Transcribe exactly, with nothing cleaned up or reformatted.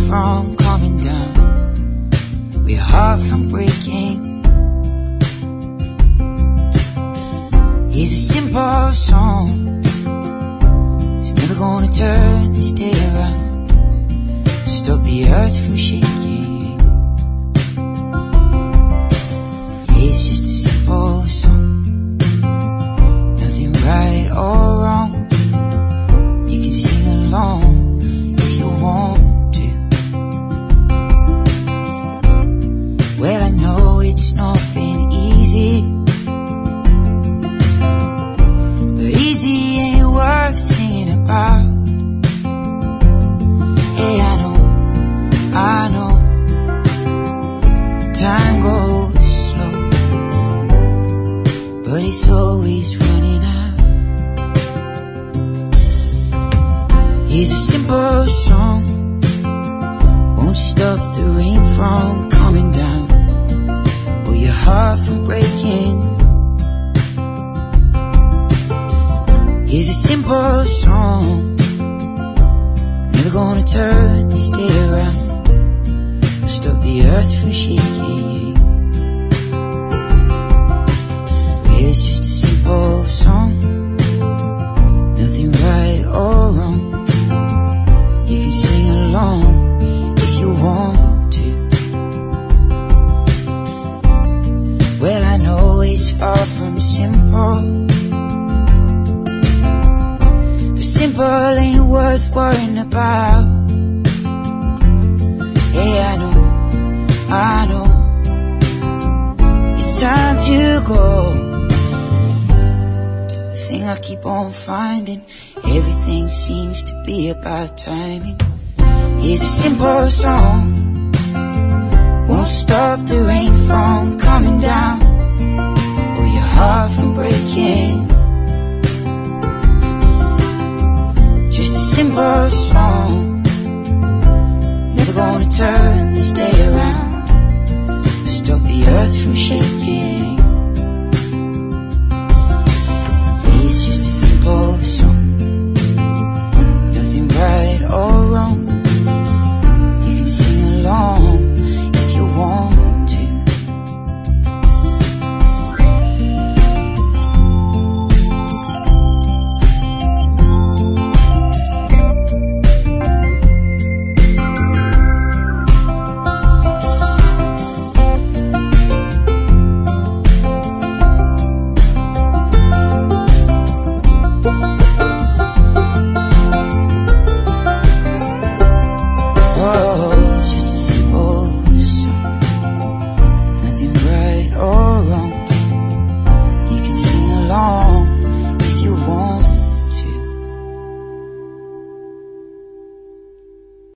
from coming down, or your heart from breaking. Here's a simple song, it's never gonna turn this day around, stop the earth from shaking. It's just a simple song, nothing right or wrong. You can sing along if you want to. Well, I know it's not been easy, but easy ain't worth singing about. Hey, I know, I know, time goes slow, but it's always running out. Here's a simple song, won't stop the rain from coming down, or your heart from breaking. Here's a simple song, never gonna turn this day around, stop the earth from shaking. Well, it's just a simple song, nothing right or wrong. You can sing along if you want to. Well, I know it's far from simple, but simple ain't worth worrying about. Hey, I know, I know, it's time to go. The thing I keep on finding, everything seems to be about timing. Here's a simple song, won't stop the rain from coming down, or your heart from breaking. Just a simple song, never gonna turn this day around, stop the earth from shaking.